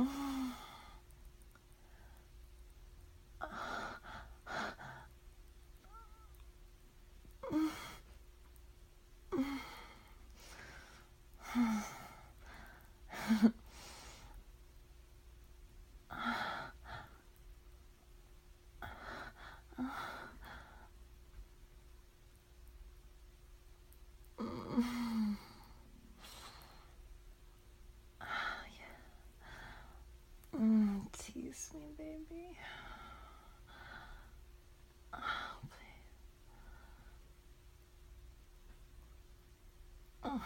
Tease me, baby. Oh, please. Oh.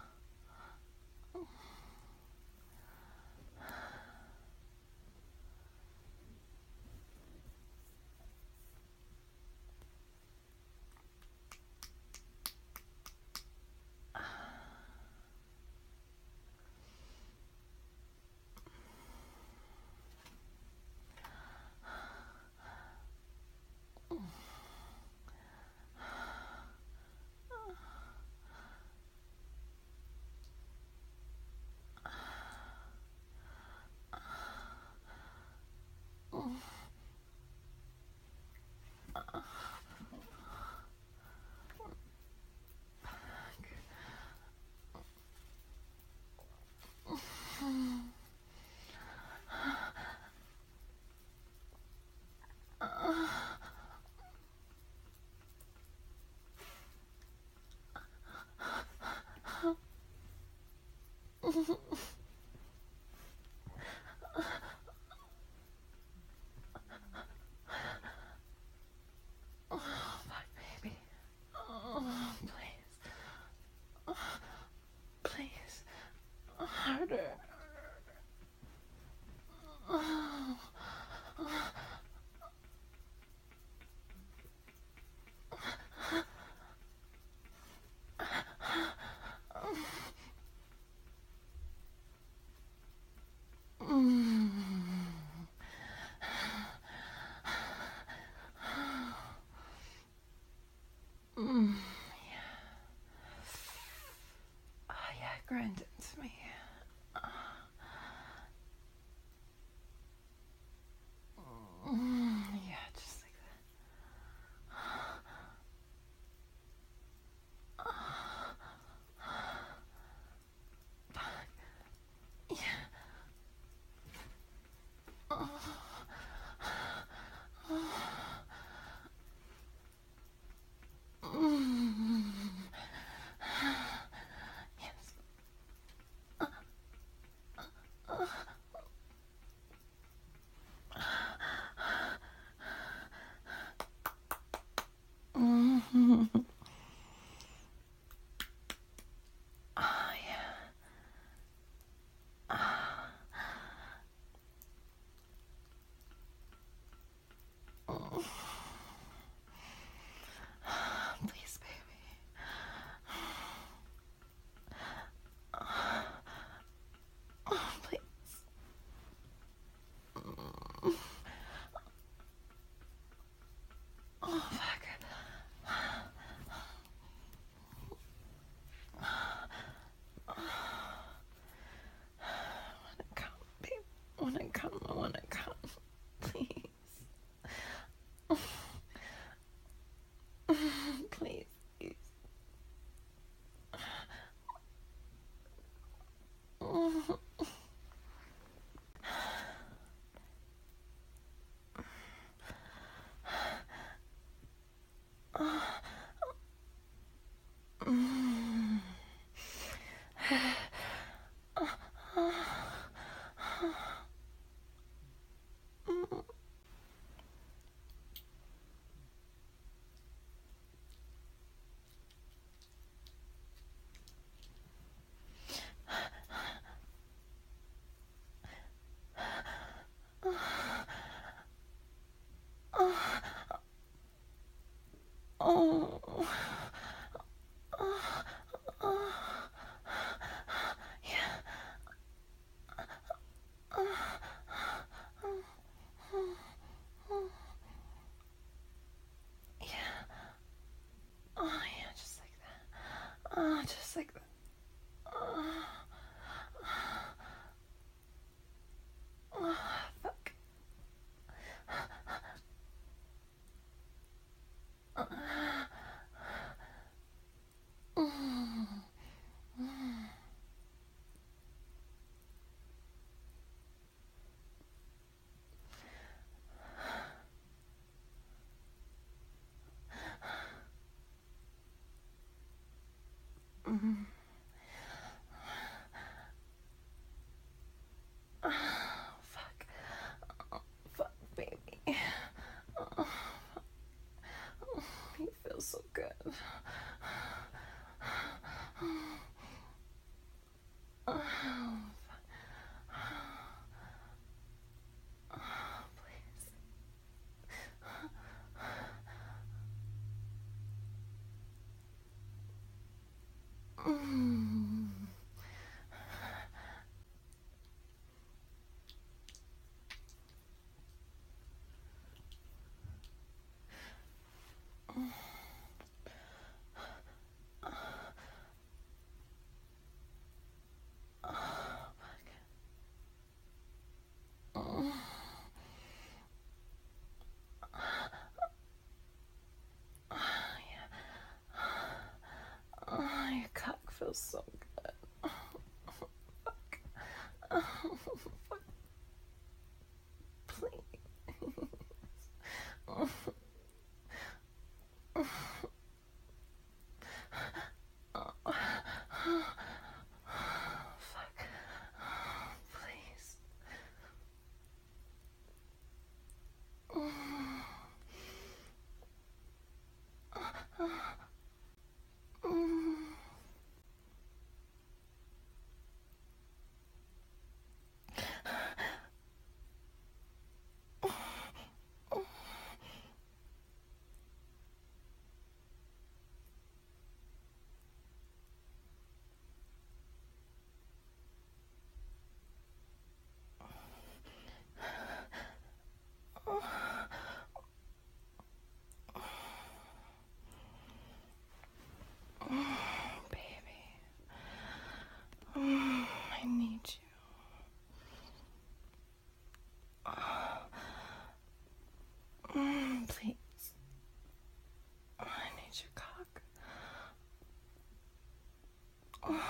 Baby. Oh, please. Please. Harder. Oh, yeah, grind it to me. Yeah, just like that. Yeah. Yes. Oh, yeah. Please, baby. Oh, please. Oh, fuck. Wanna come, babe? Wanna come? I wanna come. Please. Please.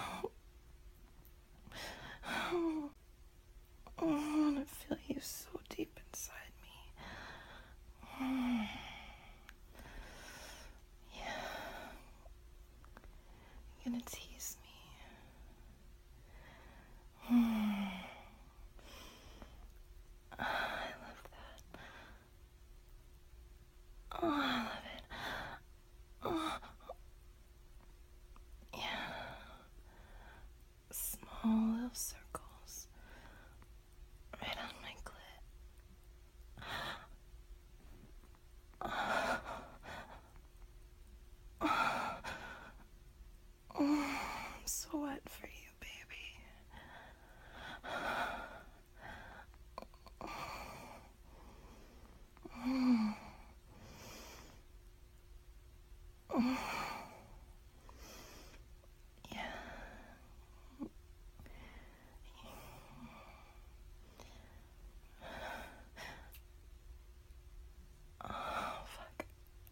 I want to feel you so deep inside me. Yeah. You're gonna tease me. I love that. Oh, I love it. Oh, yeah. Small little circles right on my clit. I'm so wet for you, baby. Yeah. Oh, fuck.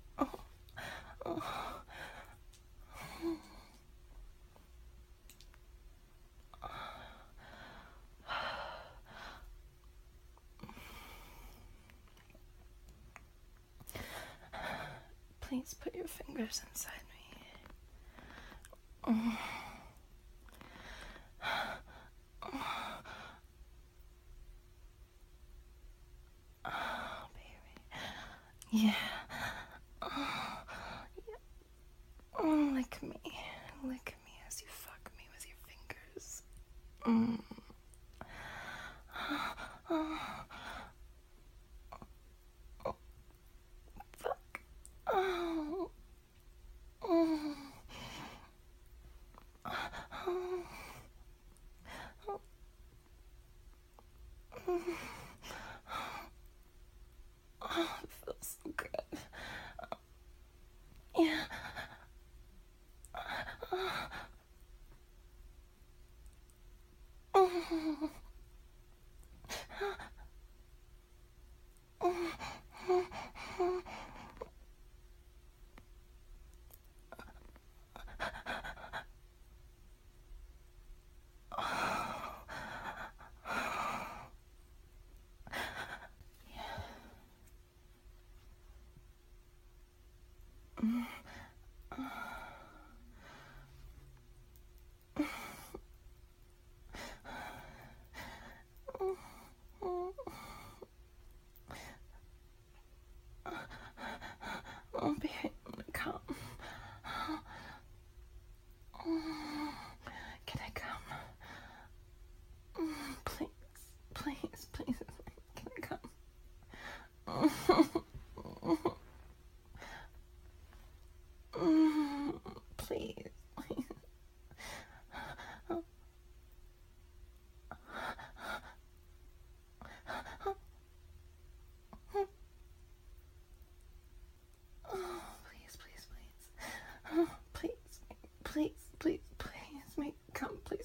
Please put your fingers inside me. Oh, baby. Yeah. Lick me. Lick me as you fuck me with your fingers. Fuck. Oh. Oh, it feels so good. Yeah. Oh, baby, I'm gonna come. Can I come? Please, please, please. Can I come? Please, please. Please, please, please, please, please, make come, please.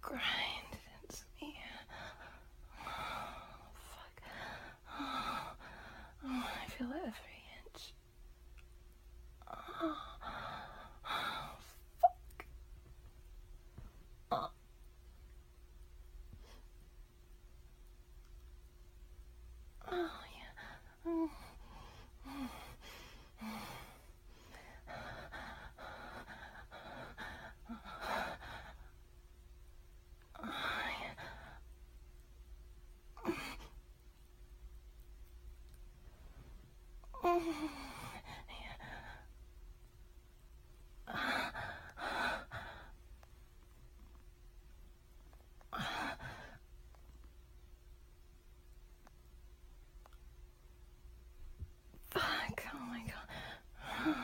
grind it into me. Oh, fuck. Oh, I feel every inch. Oh, fuck. Oh. Oh, yeah. Oh, fuck. Oh my god.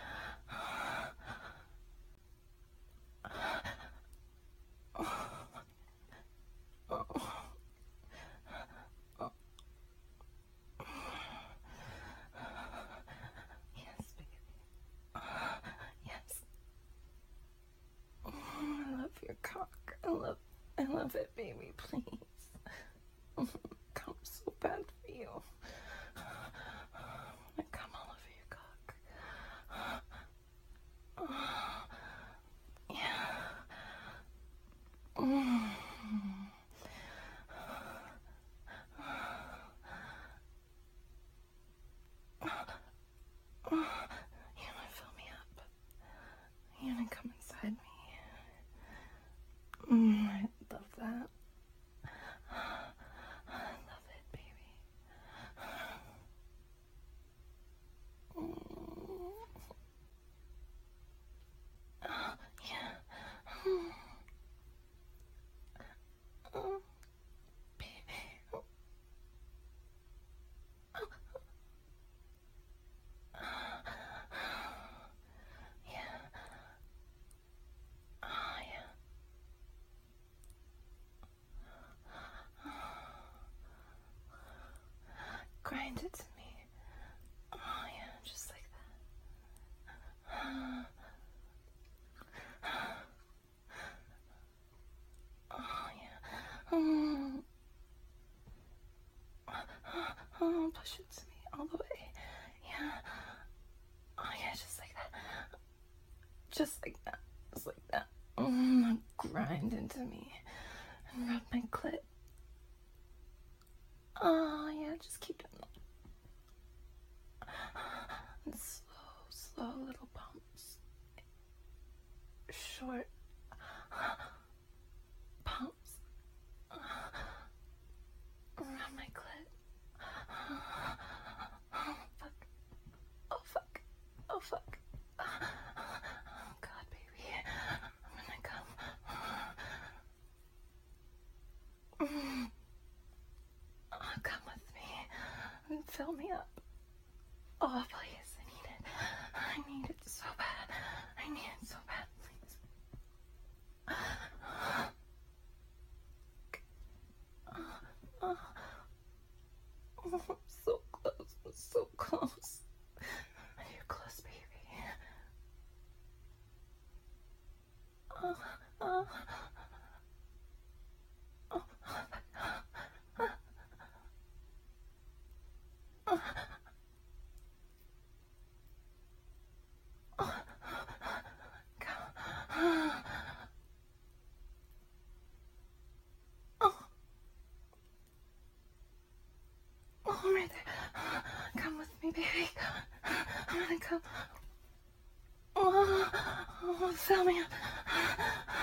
Yes, baby. Yes. I love your cock. I love it, baby. Please. Come so bad for you. I wanna come all over your cock. Yeah. You wanna fill me up? You wanna come inside me? I love that. I love it, baby. Yeah. Baby. Yeah. Oh, yeah. Grind it to me. Oh, yeah, just like that. Oh, yeah. Oh, push it to me all the way. Yeah. Oh, yeah, just like that. Just like that. Just like that. Grind into me and rub my clit. Oh, yeah, just keep doing that. And slow little pumps. Short pumps. Around my clit. Oh, fuck. Oh, fuck. Oh, fuck. Oh, God, baby. I'm gonna come. Oh, come with me and fill me up. Oh, please. I need it. I need it so bad. I need it so bad, please. Oh, so close. So close. You're close, baby. Oh, oh. Oh, I'm right there. Come with me, baby. I'm gonna come. Oh, fill me up.